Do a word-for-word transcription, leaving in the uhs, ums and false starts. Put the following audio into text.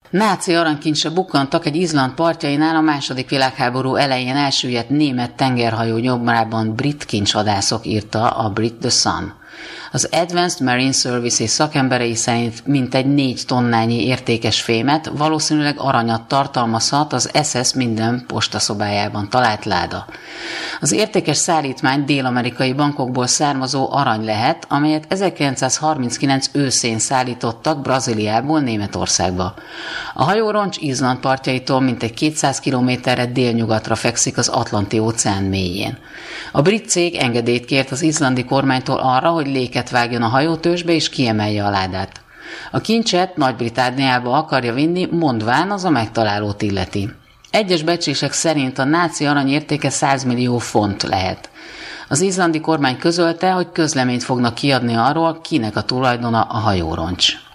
Náci aranykincsre bukkantak egy Izland partjainál a második világháború elején elsüllyedt német tengerhajó nyomrában brit kincsvadászok, írta a Brit The Sun. Az Advanced Marine Services szakemberei szerint mintegy négy tonnányi értékes fémet, valószínűleg aranyat tartalmazhat az es es minden postaszobájában talált láda. Az értékes szállítmány dél-amerikai bankokból származó arany lehet, amelyet ezerkilencszázharminckilenc őszén szállítottak Brazíliából Németországba. A hajóroncs Izland partjaitól mintegy kétszáz kilométerre délnyugatra fekszik az Atlanti-óceán mélyén. A brit cég engedélyt kért az izlandi kormánytól arra, hogy léket vágjon a hajótősbe és kiemelje a ládát. A kincset Nagy-Britanniába akarja vinni, mondván az a megtalálót illeti. Egyes becslések szerint a náci arany értéke száz millió font lehet. Az izlandi kormány közölte, hogy közleményt fognak kiadni arról, kinek a tulajdona a hajóroncs.